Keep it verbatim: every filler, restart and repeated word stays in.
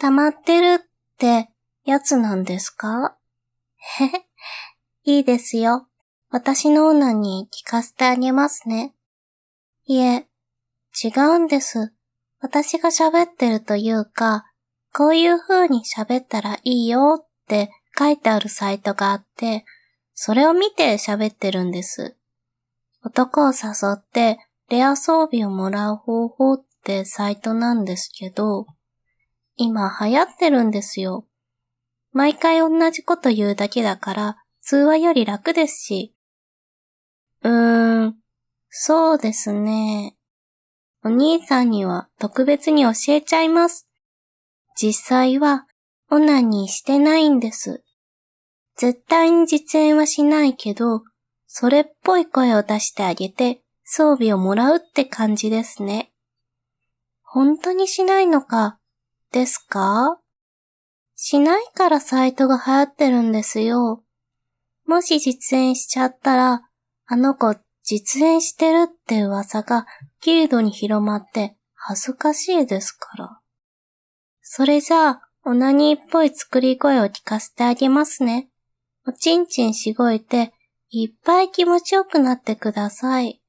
溜まってるってやつなんですか？へへ、いいですよ。私のオナに聞かせてあげますね。いえ、違うんです。私が喋ってるというか、こういう風に喋ったらいいよって書いてあるサイトがあって、それを見て喋ってるんです。男を誘ってレア装備をもらう方法ってサイトなんですけど、今流行ってるんですよ。毎回同じこと言うだけだから通話より楽ですし。うーん、そうですね。お兄さんには特別に教えちゃいます。実際はオナニーしてないんです。絶対に実演はしないけど、それっぽい声を出してあげて装備をもらうって感じですね。本当にしないのか、ですか？しないからサイトが流行ってるんですよ。もし実演しちゃったら、あの子実演してるって噂がギルドに広まって恥ずかしいですから。それじゃあ、オナニーっぽい作り声を聞かせてあげますね。おちんちんしごいて、いっぱい気持ちよくなってください。